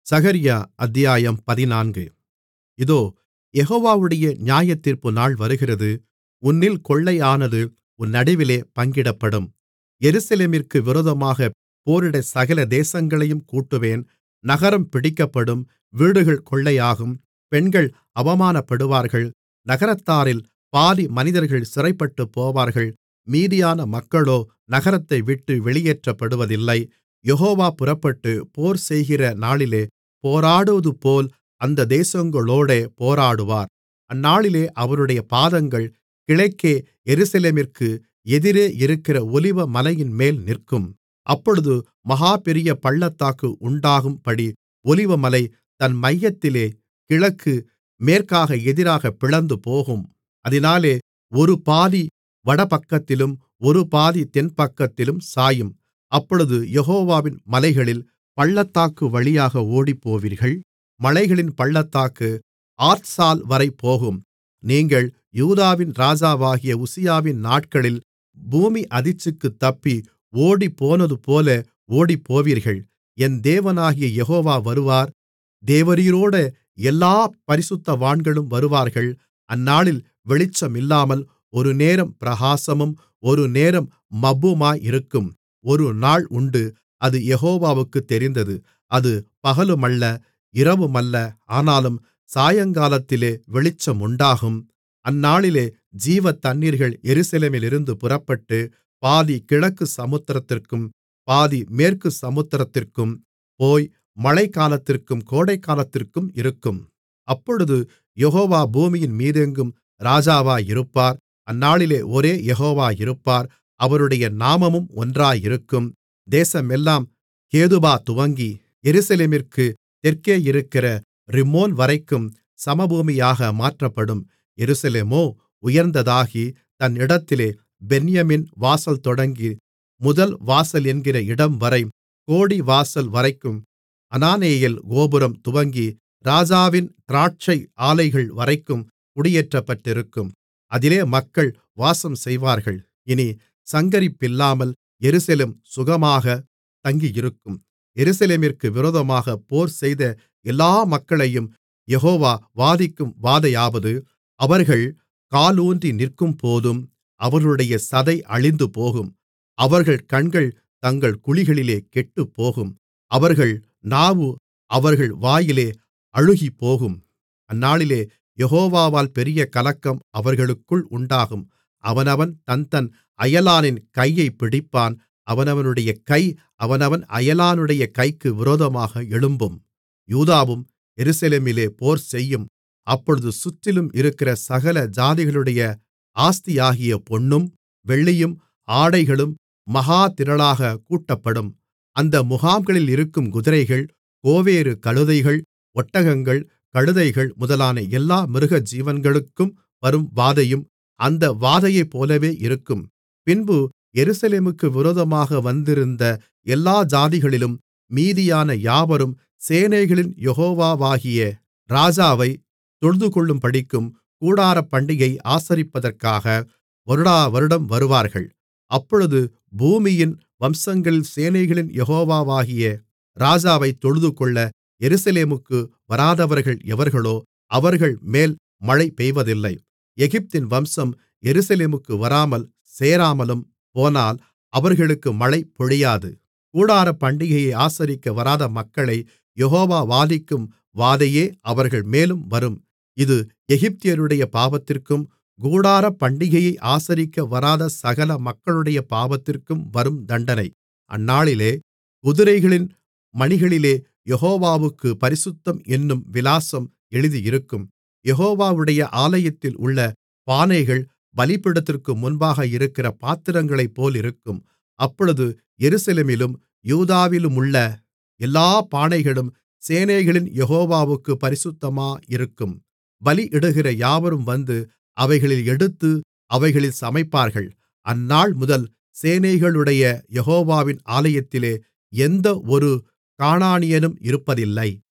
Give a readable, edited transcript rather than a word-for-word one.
சகரியா அத்தியாயம் 14. இதோ, யெகோவாவுடைய நியாயத்தீர்ப்பு நாள் வருகிறது. உன்னில் கொள்ளையானது உன் நடுவிலே பங்கிடப்படும். எருசலேமிற்கு விரோதமாகப் போரிடச் சகல தேசங்களையும் கூட்டுவேன். நகரம் பிடிக்கப்படும், வீடுகள் கொள்ளையாகும், பெண்கள் அவமானப்படுவார்கள். நகரத்தாரில் பாதி மனிதர்கள் சிறைப்பட்டுப்போவார்கள். மீதியான மக்களோ நகரத்தைவிட்டு வெளியேற்றப்படுவதில்லை. யெகோவா புறப்பட்டுப் போர்செய்கிற நாளிலே போராடுவதுபோல் அந்த தேசங்களோடே போராடுவார். அந்நாளிலே அவருடைய பாதங்கள் கிழக்கே எருசலேமிற்கு எதிரே இருக்கிற ஒலிவமலையின்மேல் நிற்கும். அப்பொழுது மகா பெரிய பள்ளத்தாக்கு உண்டாகும்படி ஒலிவமலை தன் மையத்திலே கிழக்கு மேற்காக எதிராகப் பிளந்துபோகும். அதினாலே ஒரு பாதி வடபக்கத்திலும் ஒரு பாதி தென்பக்கத்திலும் சாயும். அப்பொழுது யெகோவாவின் மலைகளில் பள்ளத்தாக்கு வழியாக ஓடிப்போவீர்கள். மலைகளின் பள்ளத்தாக்கு ஆத்சால்வரை போகும். நீங்கள் யூதாவின் ராஜாவாகிய உசியாவின் நாட்களில் பூமி அதிர்ச்சிக்குத் தப்பி ஓடிப்போனதுபோல ஓடிப்போவீர்கள். என் தேவனாகிய யெகோவா வருவார். தேவரீரோடே எல்லாப் பரிசுத்தவான்களும் வருவார்கள். அந்நாளில் வெளிச்சமில்லாமல் ஒருநேரம் பிரகாசமும் ஒருநேரம் மப்புமாயிருக்கும். ஒரு நாள் உண்டு, அது யெகோவாவுக்குத் தெரிந்தது. அது பகலுமல்ல இரவுமல்ல, ஆனாலும் சாயங்காலத்திலே வெளிச்சமுண்டாகும். அந்நாளிலே ஜீவதண்ணீர்கள் எருசலேமிலிருந்து புறப்பட்டு பாதி கிழக்கு சமுத்திரத்திற்கும் பாதி மேற்கு சமுத்திரத்திற்கும் போய் மழைக்காலத்திற்கும் கோடைக்காலத்திற்கும் இருக்கும். அப்பொழுது யெகோவா பூமியின் மீதெங்கும் ராஜாவாயிருப்பார். அந்நாளிலே ஒரே யெகோவா இருப்பார். அவருடைய நாமமும் ஒன்றாயிருக்கும். தேசமெல்லாம் கேதுபா துவங்கி எருசலேமிற்குத் தெற்கே இருக்கிற ரிம்மோன்வரைக்கும் சமபூமியாக மாற்றப்படும். எருசலேமோ உயர்ந்ததாகி தன் இடத்திலே பென்யமீன் வாசல் தொடங்கி முதல் வாசல் என்கிற இடம்வரை கோடிவாசல் வரைக்கும் அனானெயேல் கோபுரம் துவங்கி ராஜாவின் திராட்சை ஆலைகள் வரைக்கும் குடியேற்றப்பட்டிருக்கும். அதிலே மக்கள் வாசம் செய்வார்கள். இனி சங்கரிப்பில்லாமல் எருசலேம் சுகமாகத் தங்கியிருக்கும். எருசலேமிற்கு விரோதமாகப் போர்செய்த எல்லா மக்களையும் யெகோவா வாதிக்கும் வாதையாவது, அவர்கள் காலூன்றி நிற்கும்போதும் அவர்களுடைய சதை அழிந்துபோகும். அவர்கள் கண்கள் தங்கள் குழிகளிலே கெட்டுப்போகும். அவர்கள் நாவு அவர்கள் வாயிலே அழுகிப்போகும். அந்நாளிலே யெகோவாவால் பெரிய கலக்கம் அவர்களுக்குள் உண்டாகும். அவனவன் தன்தன் அயலானின் கையைப் பிடிப்பான். அவனவனுடைய கை அவனவன் அயலானுடைய கைக்கு விரோதமாக எழும்பும். யூதாவும் எருசலேமிலே போர்செய்யும். அப்பொழுது சுற்றிலும் இருக்கிற சகல ஜாதிகளுடைய ஆஸ்தியாகிய பொன்னும் வெள்ளியும் ஆடைகளும் மகா திரளாகக் கூட்டப்படும். அந்த முகாம்களில் இருக்கும் குதிரைகள், கோவேறு கழுதைகள், ஒட்டகங்கள், கழுதைகள் முதலான எல்லா மிருகஜீவன்களுக்கும் வரும் வாதையும் அந்த வாதையைப்போலவே இருக்கும். பின்பு எருசலேமுக்கு விரோதமாக வந்திருந்த எல்லா ஜாதிகளிலும் மீதியான யாவரும் சேனைகளின் யெகோவாவாகிய ராஜாவைத் தொழுதுகொள்ளும்படிக்கும் கூடாரப்பண்டிகை ஆசரிப்பதற்காக வருடாவருடம் வருவார்கள். அப்பொழுது பூமியின் வம்சங்களில் சேனைகளின் யெகோவாவாகிய ராஜாவைத் தொழுதுகொள்ள எருசலேமுக்கு வராதவர்கள் எவர்களோ அவர்கள்மேல் மழை பெய்வதில்லை. எகிப்தின் வம்சம் எருசலேமுக்கு வராமல் சேராமலும் போனால் அவர்களுக்கு மழை பொழியாது. கூடாரப்பண்டிகையை ஆசரிக்க வராத மக்களை யெகோவா வாதிக்கும் வாதையே அவர்கள் மேலும் வரும். இது எகிப்தியருடைய பாவத்திற்கும் கூடாரப்பண்டிகையை ஆசரிக்க வராத சகல மக்களுடைய பாவத்திற்கும் வரும் தண்டனை. அந்நாளிலே குதிரைகளின் மணிகளிலே யெகோவாவுக்கு பரிசுத்தம் என்னும் விலாசம் எழுதியிருக்கும். யெகோவாவுடைய ஆலயத்தில் உள்ள பானைகள் பலிபீடத்திற்கு முன்பாக இருக்கிற பாத்திரங்களைப்போலிருக்கும். அப்பொழுது எருசலேமிலும் யூதாவிலுமுள்ள எல்லாப் பானைகளும் சேனைகளின் யெகோவாவுக்கு பரிசுத்தமாயிருக்கும். பலியிடுகிற யாவரும் வந்து அவைகளில் எடுத்து அவைகளில் சமைப்பார்கள். அந்நாள் முதல் சேனைகளுடைய யெகோவாவின் ஆலயத்திலே எந்த ஒரு கானானியனும் இருப்பதில்லை.